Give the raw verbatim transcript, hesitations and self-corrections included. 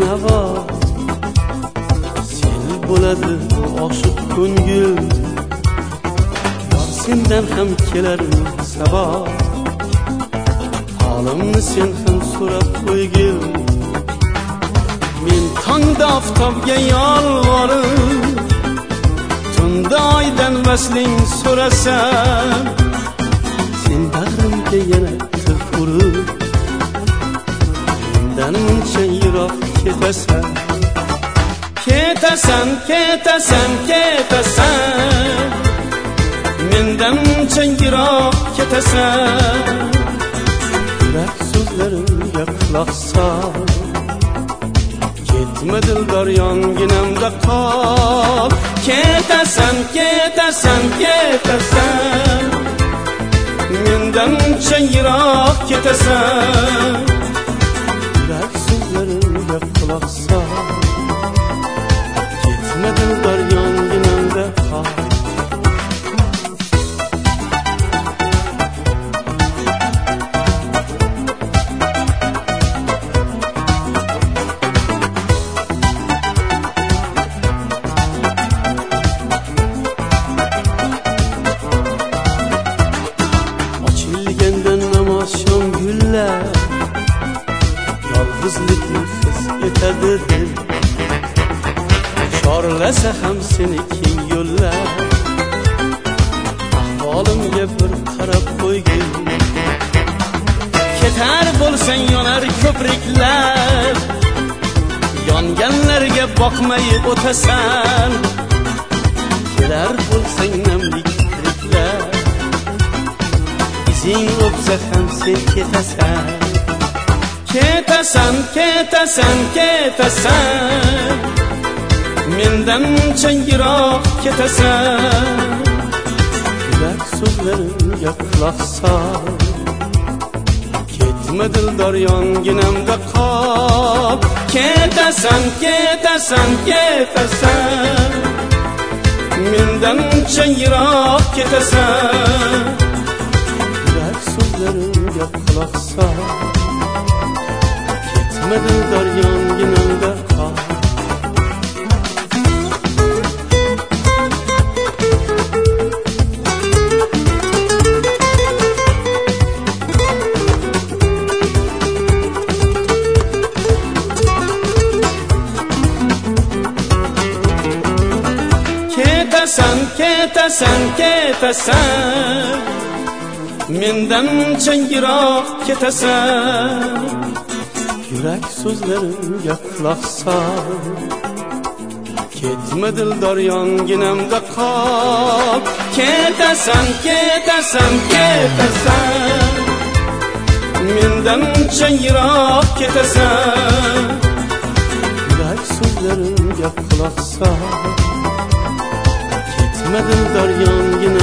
havo, sel bo'ladi oshiq ko'ngil. Yor sendan ham kelar sabo, holimni sen ham so'rab qo'ygil. Men tongda oftobga yolvorib, tunda oydan vasling so'rasam, sen bag'rimga yana til urib, mendan muncha yiroq ketasan. Ketasan, ketasan, ketasan, mendan muncha yiroq ketasan. Yurak so'zlarimga quloq sol, ketma dildor yonginamda qol. Ketasan, ketasan, ketasan, mendan muncha yiroq ketasan. Yurak so'zlarimga quloq sol, ketma dildor yonginamda qol. Yolg'izlikni his etadi dil, chorlasa ham seni keng yo'llar. Ahvolimga bir qarab qo'ygin, ketar bo'lsang yonar ko'priklar, yonganlarga boqmay o'tasan. Kelar bo'lsang namlik tiriklar, izing o'psa ham sen ketasan. Ketasan, ketasan, ketasan, mendan muncha yiroq ketasan. Yurak so'zlarimga quloq sol, ketma dildor yonginamda qol. Ketasan, ketasan, ketasan, mendan muncha yiroq ketasan. Yurak so'zlarimga quloq sol, dildor yonginamda qol. Ketasan, ketasan, ketasan, mendan muncha yiroq ketasan. Yurak so'zlarimga quloq sol, ketma dildor yonginamda qol. Ketasan, ketasan, ketasan, mendan muncha yiroq ketasan. Yurak so'zlarimga quloq sol, ketma dildor yonginamda